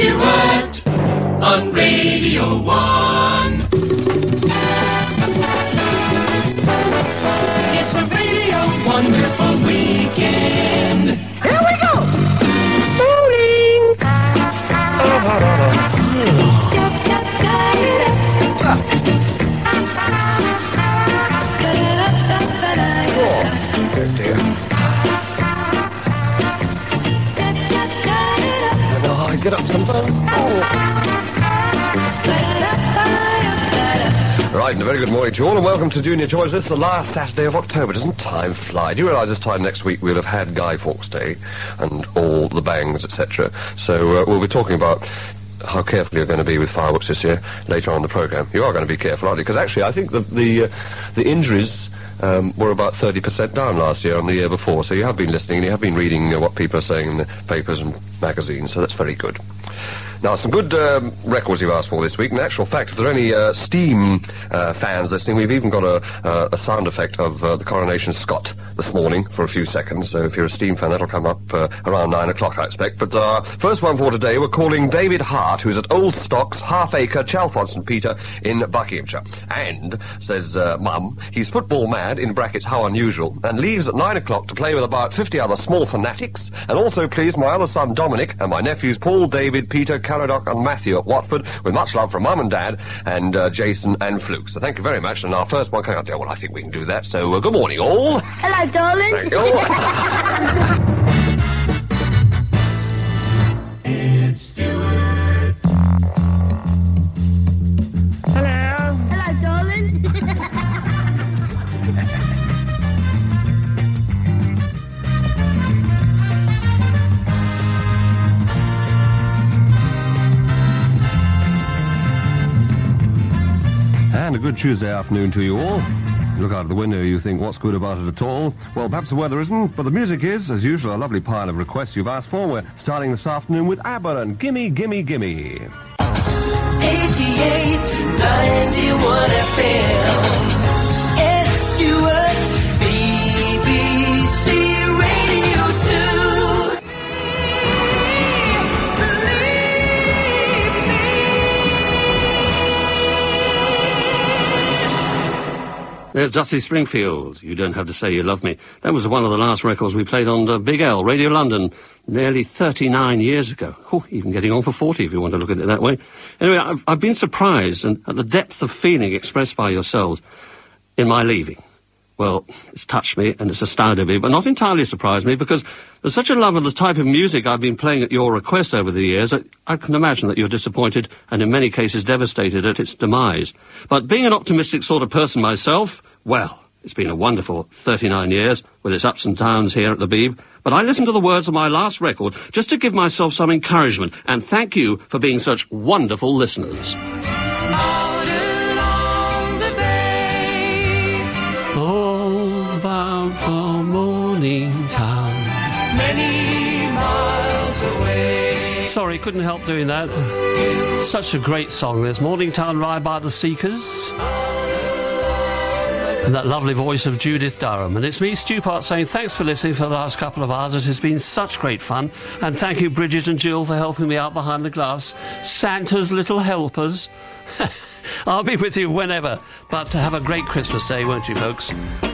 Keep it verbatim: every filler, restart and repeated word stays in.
Stewart on Radio One. It's a Radio Wonderful weekend. Here we go! Bowling! Oh, dear. I know how I get up sometimes. Oh. Right, and a very good morning to you all, and welcome to Junior Choice. This is the last Saturday of October. Doesn't time fly? Do you realise this time next week we'll have had Guy Fawkes Day and all the bangs, et cetera. So uh, we'll be talking about how careful you're going to be with fireworks this year later on in the programme. You are going to be careful, aren't you? Because actually I think the the, uh, the injuries um, were about thirty percent down last year on the year before, so you have been listening and you have been reading uh, what people are saying in the papers and magazines, so that's very good. Now, some good um, records you've asked for this week. In actual fact, if there are any uh, Steam uh, fans listening, we've even got a, uh, a sound effect of uh, the Coronation Scot this morning for a few seconds. So if you're a Steam fan, that'll come up uh, around nine o'clock, I expect. But uh, first one for today, we're calling David Hart, who's at Old Stocks, Half Acre, Chalfont St Peter in Buckinghamshire. And, says uh, Mum, he's football mad, in brackets, how unusual, and leaves at nine o'clock to play with about fifty other small fanatics, and also please my other son Dominic and my nephews Paul, David, Peter, Caradoc and Matthew at Watford, with much love from Mum and Dad and uh, Jason and Fluke. So thank you very much. And our first one coming up there, well, I think we can do that. So uh, good morning, all. Hello, darling. Thank you. It's Stewart. Hello. Hello, darling. And a good Tuesday afternoon to you all. Look out of the window, you think, what's good about it at all? Well, perhaps the weather isn't, but the music is. As usual, a lovely pile of requests you've asked for. We're starting this afternoon with ABBA and Gimme, Gimme, Gimme. eighty-eight to ninety-one F M. Ed Stewart, B B C Radio two. There's Dusty Springfield. You Don't Have to Say You Love Me. That was one of the last records we played on uh, Big L, Radio London, nearly thirty-nine years ago. Oh, even getting on for forty if you want to look at it that way. Anyway, I've, I've been surprised and at the depth of feeling expressed by yourselves in my leaving. Well, it's touched me and it's astounded me, but not entirely surprised me, because there's such a love of the type of music I've been playing at your request over the years that I can imagine that you're disappointed and in many cases devastated at its demise. But being an optimistic sort of person myself, well, it's been a wonderful thirty-nine years with its ups and downs here at the Beeb. But I listened to the words of my last record just to give myself some encouragement, and thank you for being such wonderful listeners. Out along the bay, All bound for Morning Town. many miles away. Sorry, couldn't help doing that. Such a great song. There's Morning Town Ride by the Seekers. And that lovely voice of Judith Durham. And it's me, Stu Part, saying thanks for listening for the last couple of hours. It has been such great fun. And thank you, Bridget and Jill, for helping me out behind the glass. Santa's little helpers. I'll be with you whenever. But have a great Christmas day, won't you, folks?